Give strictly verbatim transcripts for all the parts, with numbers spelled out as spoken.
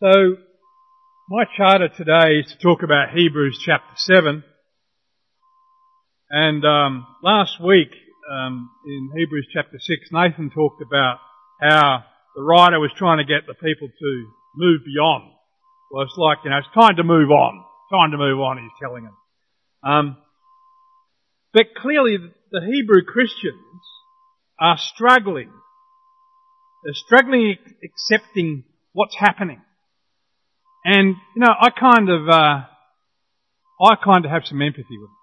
So, my charter today is to talk about Hebrews chapter seven. And um, last week, um, in Hebrews chapter six, Nathan talked about how the writer was trying to get the people to move beyond. Well, it's like, you know, it's time to move on. Time to move on, he's telling them. Um, but clearly, the Hebrew Christians are struggling. They're struggling accepting what's happening. And, you know, I kind of, uh, I kind of have some empathy with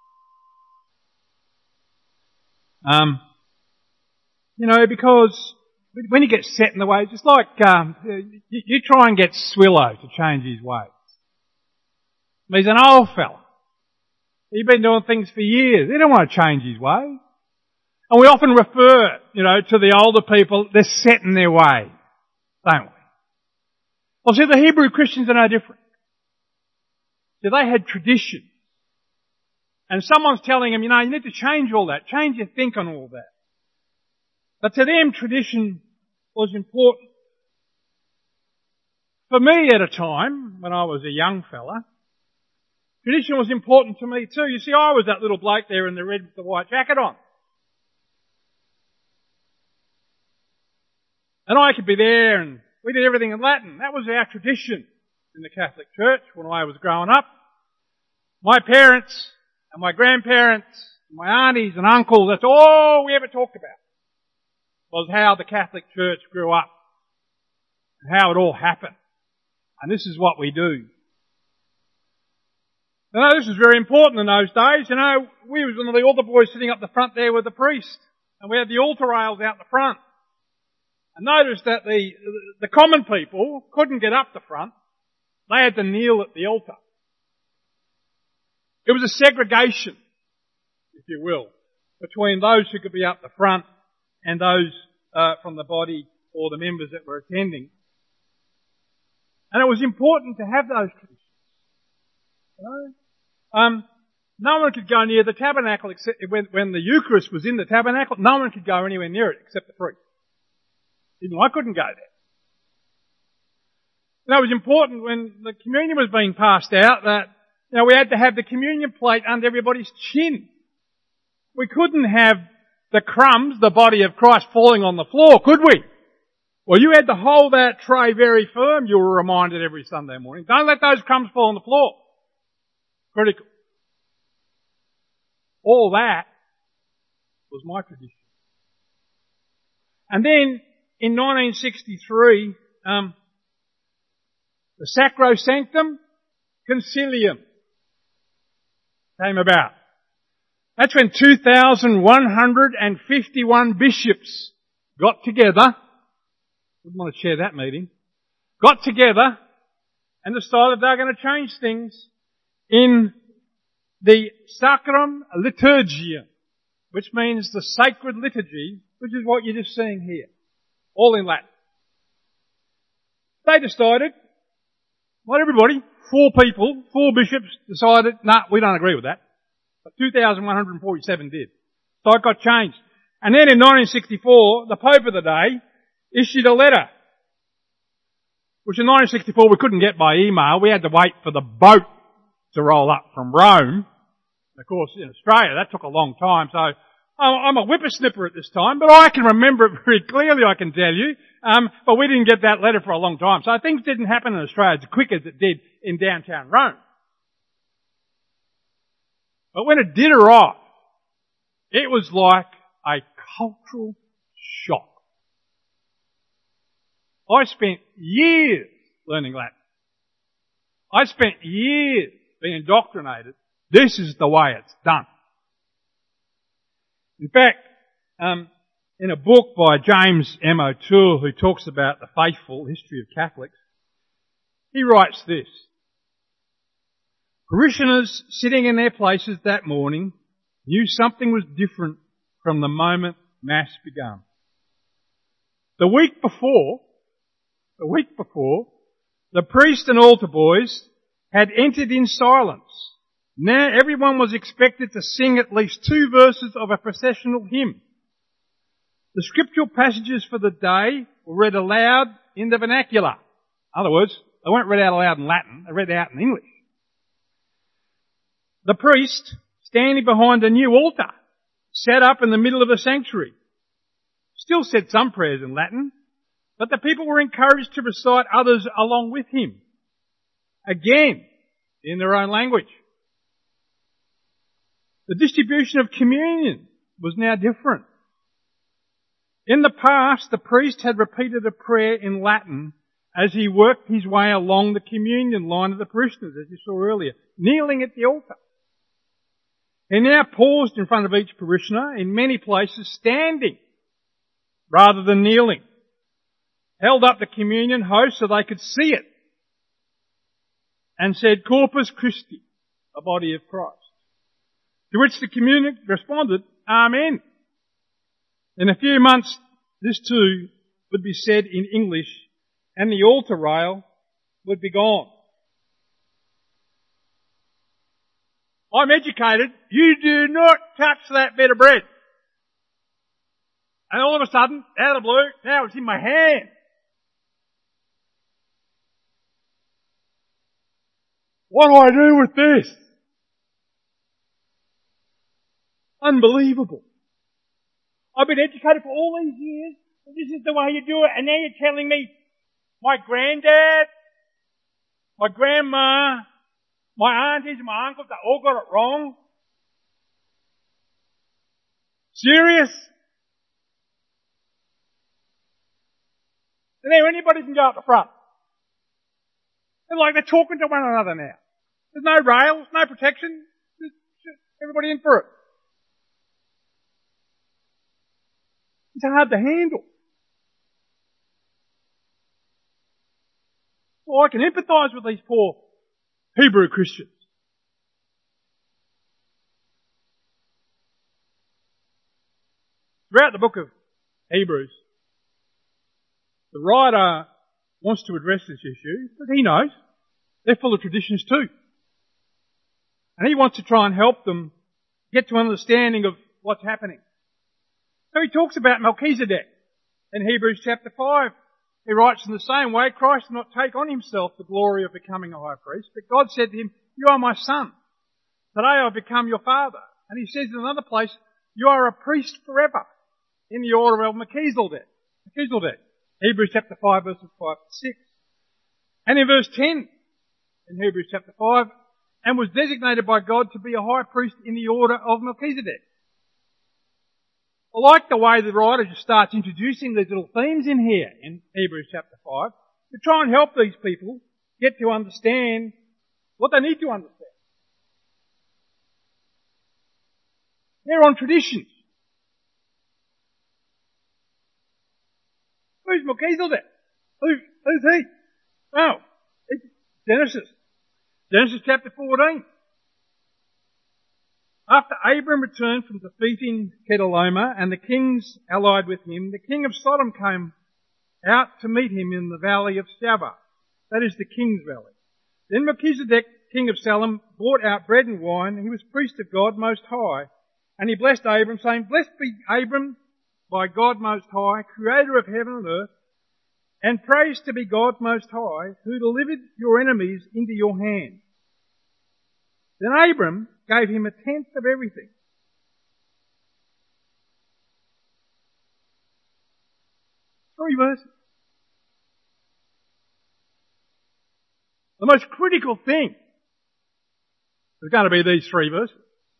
them. Um, you know, because when you get set in the way, just like, um, you, you try and get Swillo to change his ways. He's an old fella. He's been doing things for years. He don't want to change his ways. And we often refer, you know, to the older people, they're set in their way, don't we? Well, see, the Hebrew Christians are no different. See, they had tradition. And someone's telling them, you know, you need to change all that, change your think on all that. But to them, tradition was important. For me at a time, when I was a young fella, tradition was important to me too. You see, I was that little bloke there in the red with the white jacket on. And I could be there and we did everything in Latin. That was our tradition in the Catholic Church when I was growing up. My parents and my grandparents, and my aunties and uncles, that's all we ever talked about, was how the Catholic Church grew up and how it all happened. And this is what we do. You know, this was very important in those days. You know, we was one of the altar boys sitting up the front there with the priest, and we had the altar rails out the front. And notice that the, the common people couldn't get up the front. They had to kneel at the altar. It was a segregation, if you will, between those who could be up the front and those uh, from the body or the members that were attending. And it was important to have those traditions. You know? Um, no one could go near the tabernacle except when, when the Eucharist was in the tabernacle. No one could go anywhere near it except the priest. Even I couldn't go there. And that was important when the communion was being passed out that, you know, we had to have the communion plate under everybody's chin. We couldn't have the crumbs, the body of Christ, falling on the floor, could we? Well, you had to hold that tray very firm, you were reminded every Sunday morning. Don't let those crumbs fall on the floor. Critical. All that was my tradition. And then, in nineteen sixty-three, um, the Sacrosanctum Concilium came about. That's when two thousand one hundred fifty-one bishops got together. Wouldn't want to chair that meeting. Got together and decided they were going to change things in the Sacram Liturgiam, which means the sacred liturgy, which is what you're just seeing here. All in Latin. They decided, not everybody, four people, four bishops decided, no, nah, we don't agree with that. But two thousand one hundred forty-seven did. So it got changed. And then in nineteen sixty-four, the Pope of the day issued a letter, which in nineteen sixty-four we couldn't get by email. We had to wait for the boat to roll up from Rome. Of course, in Australia, that took a long time, so I'm a whippersnipper at this time, but I can remember it very clearly, I can tell you. Um, but we didn't get that letter for a long time. So things didn't happen in Australia as quick as it did in downtown Rome. But when it did arrive, it was like a cultural shock. I spent years learning Latin. I spent years being indoctrinated. This is the way it's done. In fact, um, in a book by James M. O'Toole, who talks about the faithful history of Catholics, he writes this. Parishioners sitting in their places that morning knew something was different from the moment Mass began. The week before, the week before, the priest and altar boys had entered in silence. Now everyone was expected to sing at least two verses of a processional hymn. The scriptural passages for the day were read aloud in the vernacular. In other words, They weren't read out aloud in Latin, they read out in English. The priest, standing behind a new altar, sat up in the middle of the sanctuary. Still said some prayers in Latin, but the people were encouraged to recite others along with him. Again, in their own language. The distribution of communion was now different. In the past, the priest had repeated a prayer in Latin as he worked his way along the communion line of the parishioners, as you saw earlier, kneeling at the altar. He now paused in front of each parishioner, in many places standing rather than kneeling, held up the communion host so they could see it, and said, Corpus Christi, the body of Christ. To which the communion responded, Amen. In a few months, this too would be said in English, and the altar rail would be gone. I'm educated. You do not touch that bit of bread. And all of a sudden, out of the blue, now it's in my hand. What do I do with this? Unbelievable. I've been educated for all these years, and this is the way you do it, and now you're telling me my granddad, my grandma, my aunties and my uncles, they all got it wrong? Serious? And now anybody can go up the front. And like they're talking to one another now. There's no rails, no protection. Just, just everybody in for it. It's hard to handle. Well, I can empathise with these poor Hebrew Christians. Throughout the book of Hebrews, the writer wants to address this issue, but he knows they're full of traditions too. And he wants to try and help them get to an understanding of what's happening. So he talks about Melchizedek in Hebrews chapter five. He writes, in the same way, Christ did not take on himself the glory of becoming a high priest, but God said to him, you are my son. Today I've become your father. And he says in another place, you are a priest forever in the order of Melchizedek. Melchizedek. Hebrews chapter five verses five to six. And in verse ten, in Hebrews chapter five, and was designated by God to be a high priest in the order of Melchizedek. I like the way the writer just starts introducing these little themes in here in Hebrews chapter five to try and help these people get to understand what they need to understand. They're on traditions. Who's Melchizedek? Who, who's he? Oh, it's Genesis. Genesis chapter fourteen. After Abram returned from defeating Chedorlaomer and the kings allied with him, the king of Sodom came out to meet him in the valley of Shaveh. That is the king's valley. Then Melchizedek, king of Salem, brought out bread and wine. He was priest of God Most High. And he blessed Abram, saying, blessed be Abram by God Most High, creator of heaven and earth, and praise to be God Most High, who delivered your enemies into your hand. Then Abram gave him a tenth of everything. Three verses. The most critical thing is going to be these three verses.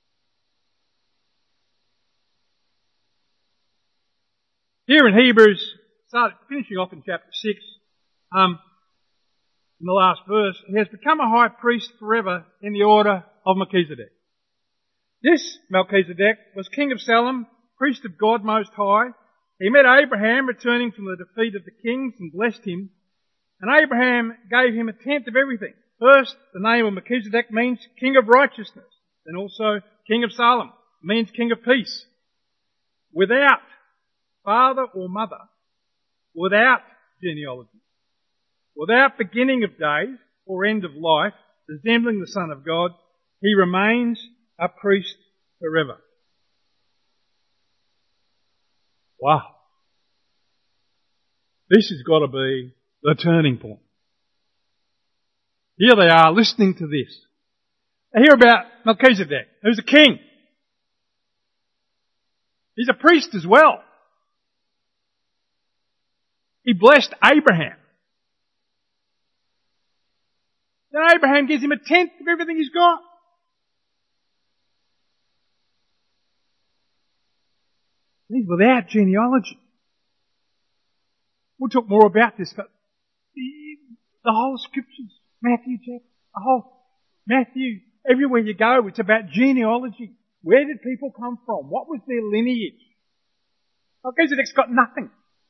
Here in Hebrews, start finishing off in chapter six, um, in the last verse, he has become a high priest forever in the order of Melchizedek. This Melchizedek was king of Salem, priest of God Most High. He met Abraham returning from the defeat of the kings and blessed him. And Abraham gave him a tenth of everything. First, the name of Melchizedek means king of righteousness. Then also king of Salem means king of peace. Without father or mother, without genealogy, without beginning of days or end of life, resembling the Son of God, he remains a priest forever. Wow. This has got to be the turning point. Here they are listening to this. They hear about Melchizedek, who's a king. He's a priest as well. He blessed Abraham. Then Abraham gives him a tenth of everything he's got. He's without genealogy. We'll talk more about this, but the, the whole scriptures, Matthew chapter, the whole Matthew, everywhere you go, it's about genealogy. Where did people come from? What was their lineage? Melchizedek's got nothing.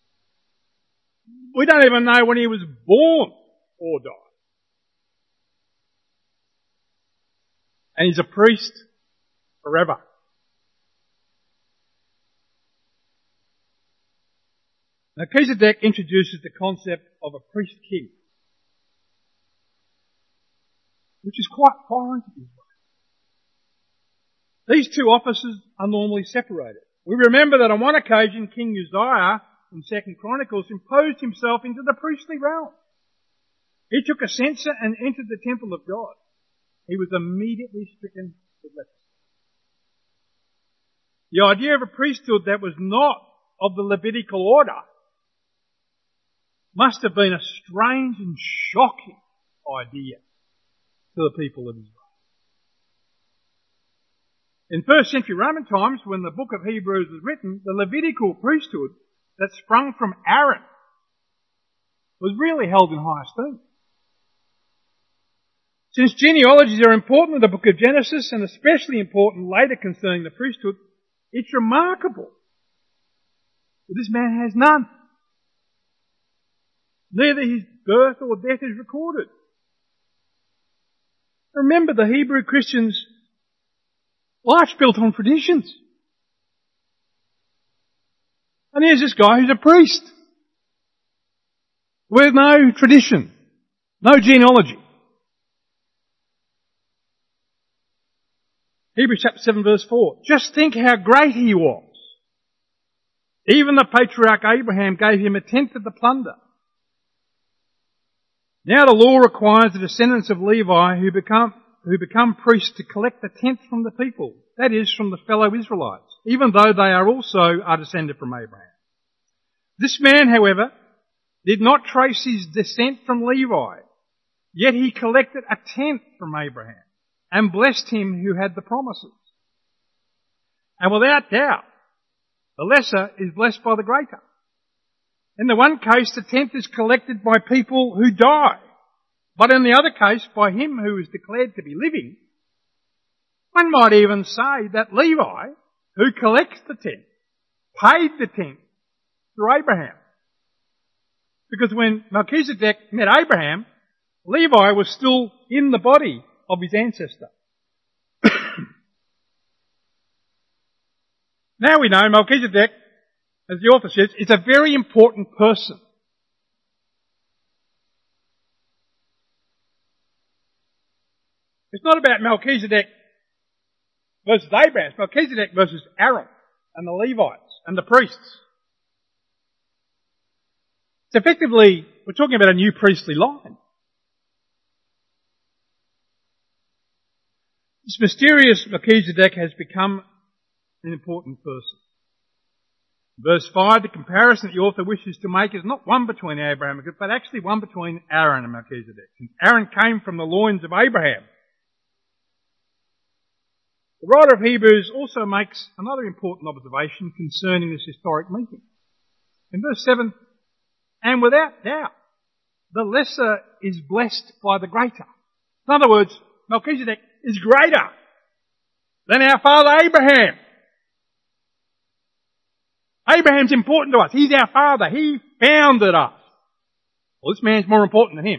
We don't even know when he was born or died. And he's a priest forever. Melchizedek introduces the concept of a priest king, which is quite foreign to Israel. These two offices are normally separated. We remember that on one occasion King Uzziah in Second Chronicles imposed himself into the priestly realm. He took a censer and entered the temple of God. He was immediately stricken with leprosy. The idea of a priesthood that was not of the Levitical order must have been a strange and shocking idea to the people of Israel. In first century Roman times, when the book of Hebrews was written, the Levitical priesthood that sprung from Aaron was really held in high esteem. Since genealogies are important in the book of Genesis, and especially important later concerning the priesthood, it's remarkable that this man has none. Neither his birth or death is recorded. Remember, the Hebrew Christians' life's built on traditions. And here's this guy who's a priest with no tradition, no genealogy. Hebrews chapter seven verse four. Just think how great he was. Even the patriarch Abraham gave him a tenth of the plunder. Now the law requires the descendants of Levi who become, who become priests to collect the tenth from the people. That is, from the fellow Israelites, even though they are also are descended from Abraham. This man, however, did not trace his descent from Levi, yet he collected a tenth from Abraham and blessed him who had the promises. And without doubt, the lesser is blessed by the greater. In the one case, the tenth is collected by people who die, but in the other case, by him who is declared to be living. One might even say that Levi, who collects the tenth, paid the tenth through Abraham. Because when Melchizedek met Abraham, Levi was still in the body of his ancestor. Now we know Melchizedek, as the author says, is a very important person. It's not about Melchizedek versus Abraham. It's Melchizedek versus Aaron and the Levites and the priests. It's effectively, we're talking about a new priestly line. This mysterious Melchizedek has become an important person. Verse five, the comparison that the author wishes to make is not one between Abraham, but actually one between Aaron and Melchizedek. Since Aaron came from the loins of Abraham. The writer of Hebrews also makes another important observation concerning this historic meeting. In verse seven, and without doubt, the lesser is blessed by the greater. In other words, Melchizedek is greater than our father Abraham. Abraham's important to us. He's our father. He founded us. Well, this man's more important than him.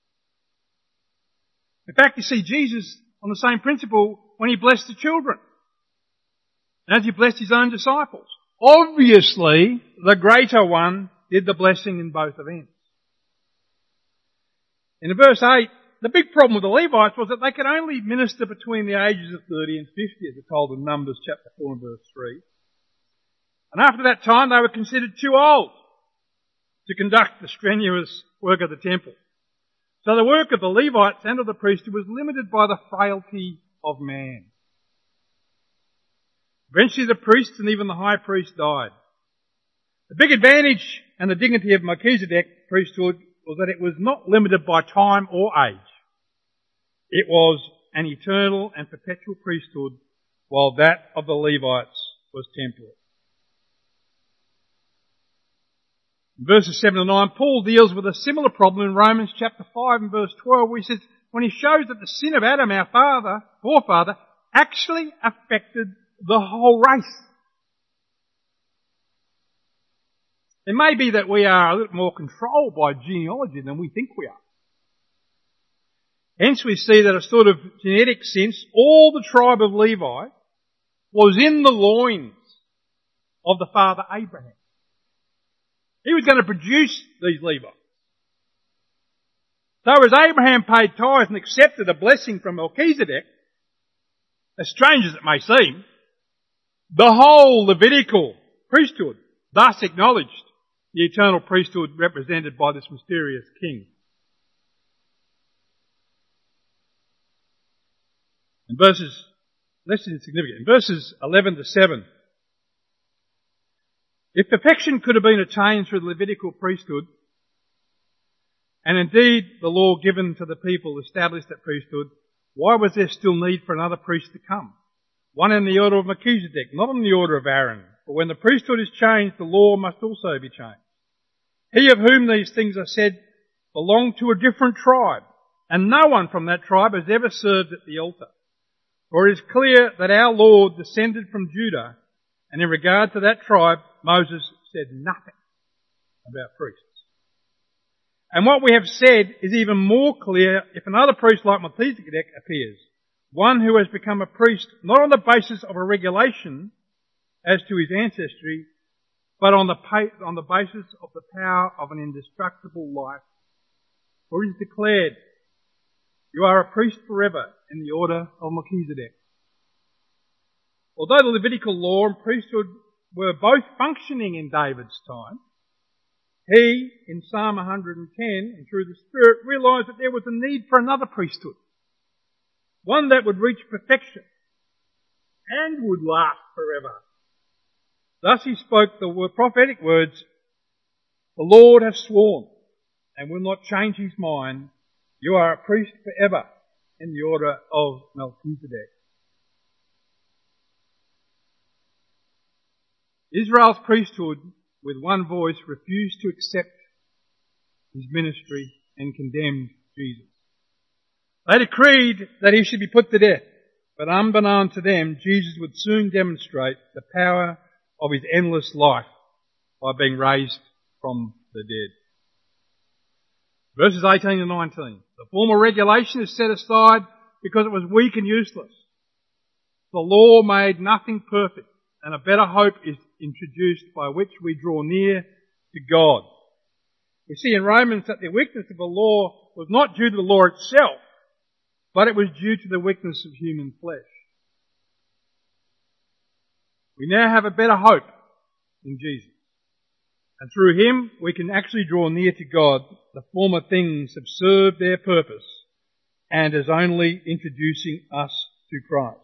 In fact, you see Jesus on the same principle when he blessed the children. And as he blessed his own disciples. Obviously, the greater one did the blessing in both events. In verse eight, the big problem with the Levites was that they could only minister between the ages of thirty and fifty, as it's told in Numbers chapter four and verse three. And after that time, they were considered too old to conduct the strenuous work of the temple. So the work of the Levites and of the priesthood was limited by the frailty of man. Eventually the priests and even the high priest died. The big advantage and the dignity of Melchizedek priesthood was that it was not limited by time or age. It was an eternal and perpetual priesthood, while that of the Levites was temporal. In verses seven and nine, Paul deals with a similar problem in Romans chapter five and verse twelve, where he says, when he shows that the sin of Adam, our father, forefather, actually affected the whole race. It may be that we are a little more controlled by genealogy than we think we are. Hence we see that a sort of genetic sense, all the tribe of Levi was in the loins of the father Abraham. He was going to produce these Levites. So as Abraham paid tithes and accepted a blessing from Melchizedek, as strange as it may seem, the whole Levitical priesthood thus acknowledged the eternal priesthood represented by this mysterious king. In verses, less insignificant, in verses eleven to seven, if perfection could have been attained through the Levitical priesthood, and indeed the law given to the people established that priesthood, why was there still need for another priest to come? One in the order of Melchizedek, not in the order of Aaron. For when the priesthood is changed, the law must also be changed. He of whom these things are said belonged to a different tribe, and no one from that tribe has ever served at the altar. For it is clear that our Lord descended from Judah, and in regard to that tribe, Moses said nothing about priests. And what we have said is even more clear if another priest like Melchizedek appears, one who has become a priest not on the basis of a regulation as to his ancestry, but on the, on the basis of the power of an indestructible life. For it is declared, you are a priest forever in the order of Melchizedek. Although the Levitical law and priesthood were both functioning in David's time, he, in Psalm one hundred ten, and through the Spirit, realised that there was a need for another priesthood, one that would reach perfection and would last forever. Thus he spoke the prophetic words, the Lord has sworn and will not change his mind. You are a priest forever in the order of Melchizedek. Israel's priesthood, with one voice, refused to accept his ministry and condemned Jesus. They decreed that he should be put to death, but unbeknown to them, Jesus would soon demonstrate the power of his endless life by being raised from the dead. Verses eighteen to nineteen. The former regulation is set aside because it was weak and useless. The law made nothing perfect, and a better hope is introduced by which we draw near to God. We see in Romans that the weakness of the law was not due to the law itself, but it was due to the weakness of human flesh. We now have a better hope in Jesus. And through him we can actually draw near to God. The former things have served their purpose and is only introducing us to Christ.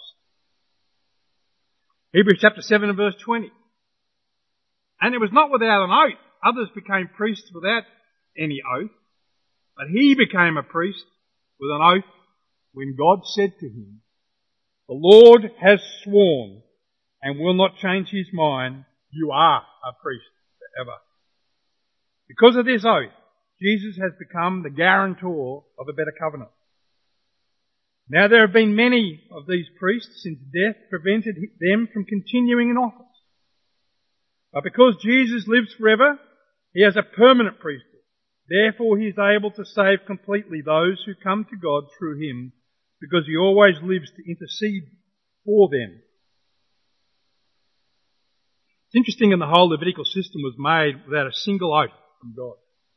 Hebrews chapter seven and verse twenty. And it was not without an oath. Others became priests without any oath. But he became a priest with an oath when God said to him, the Lord has sworn and will not change his mind. You are a priest forever. Because of this oath, Jesus has become the guarantor of a better covenant. Now there have been many of these priests since death prevented them from continuing in office. But because Jesus lives forever, he has a permanent priesthood. Therefore he is able to save completely those who come to God through him, because he always lives to intercede for them. It's interesting that the whole Levitical system was made without a single oath from God.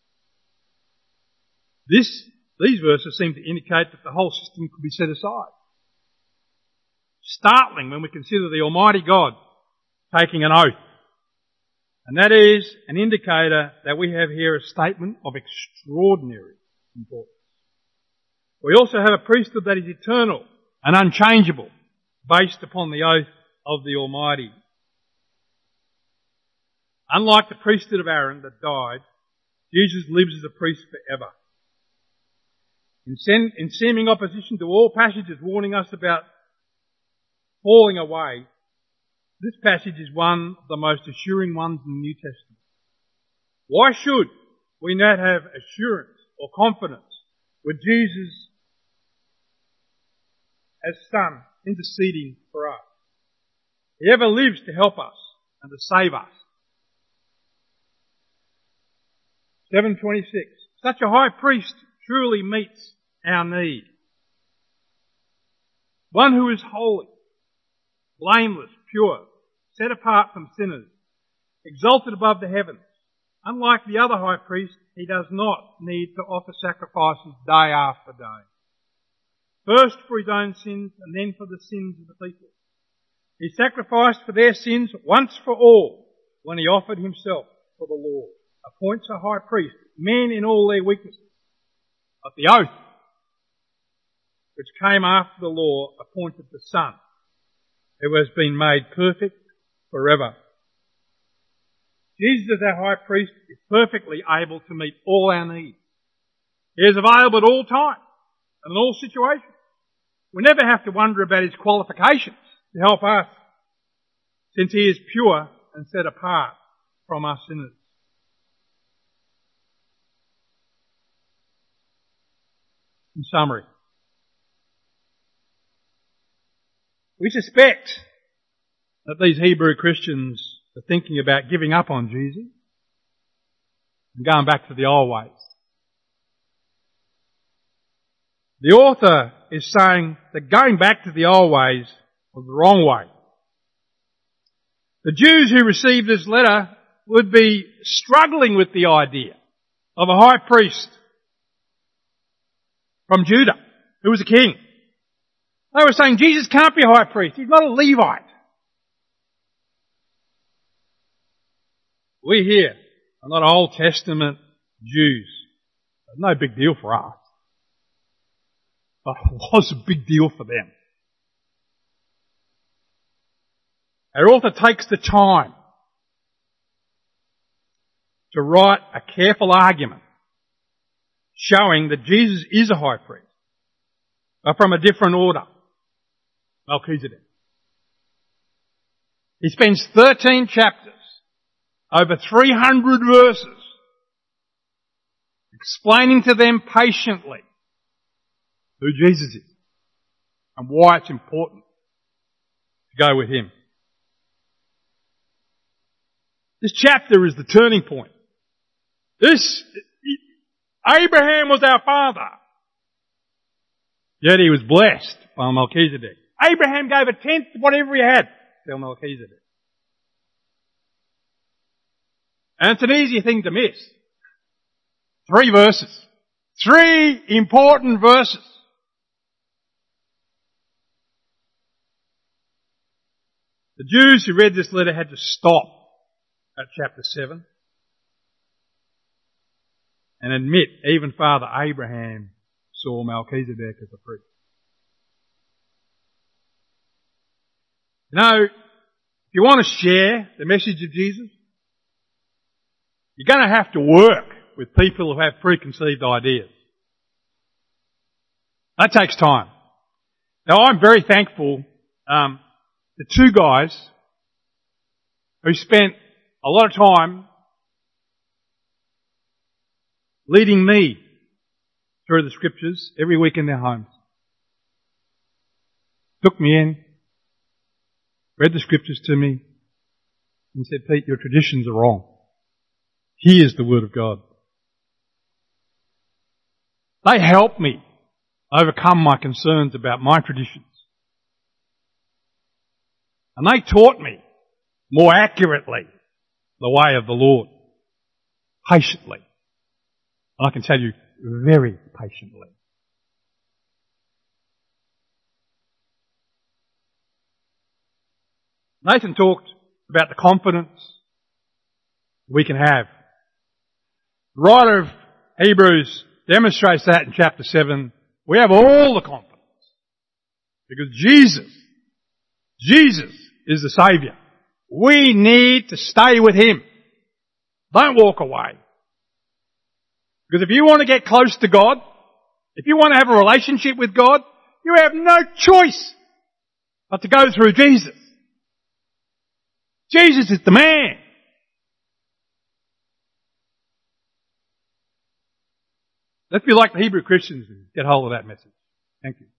This, these verses seem to indicate that the whole system could be set aside. Startling when we consider the Almighty God taking an oath. And that is an indicator that we have here a statement of extraordinary importance. We also have a priesthood that is eternal and unchangeable, based upon the oath of the Almighty. Unlike the priesthood of Aaron that died, Jesus lives as a priest forever. In, sen- in seeming opposition to all passages warning us about falling away, this passage is one of the most assuring ones in the New Testament. Why should we not have assurance or confidence with Jesus as Son interceding for us? He ever lives to help us and to save us. seven twenty-six. Such a high priest truly meets our need. One who is holy, blameless, pure, set apart from sinners, exalted above the heavens. Unlike the other high priest, he does not need to offer sacrifices day after day. First for his own sins and then for the sins of the people. He sacrificed for their sins once for all when he offered himself for the Lord. Appoints a high priest, men in all their weaknesses. But the oath which came after the law appointed the Son, who has been made perfect forever. Jesus as our high priest is perfectly able to meet all our needs. He is available at all times and in all situations. We never have to wonder about his qualifications to help us, since he is pure and set apart from us sinners. In summary, we suspect that these Hebrew Christians are thinking about giving up on Jesus and going back to the old ways. The author is saying that going back to the old ways was the wrong way. The Jews who received this letter would be struggling with the idea of a high priest from Judah, who was a king. They were saying Jesus can't be a high priest. He's not a Levite. We here are not Old Testament Jews. No big deal for us. But it was a big deal for them. Our author takes the time to write a careful argument showing that Jesus is a high priest, but from a different order, Melchizedek. He spends thirteen chapters, over three hundred verses, explaining to them patiently who Jesus is and why it's important to go with him. This chapter is the turning point. This, Abraham was our father, yet he was blessed by Melchizedek. Abraham gave a tenth of whatever he had to Melchizedek. And it's an easy thing to miss. Three verses. Three important verses. The Jews who read this letter had to stop at chapter seven and admit even Father Abraham saw Melchizedek as a priest. You know, if you want to share the message of Jesus, you're going to have to work with people who have preconceived ideas. That takes time. Now, I'm very thankful um, to two guys who spent a lot of time leading me through the scriptures every week in their homes. Took me in, read the scriptures to me, and said, Pete, your traditions are wrong. Here's the Word of God. They helped me overcome my concerns about my traditions. And they taught me more accurately the way of the Lord. Patiently. And I can tell you, very patiently. Nathan talked about the confidence we can have. The writer of Hebrews demonstrates that in chapter seven We have all the confidence. Because Jesus, Jesus is the Saviour. We need to stay with Him. Don't walk away. Because if you want to get close to God, if you want to have a relationship with God, you have no choice but to go through Jesus. Jesus is the man. Let's be like the Hebrew Christians and get hold of that message. Thank you.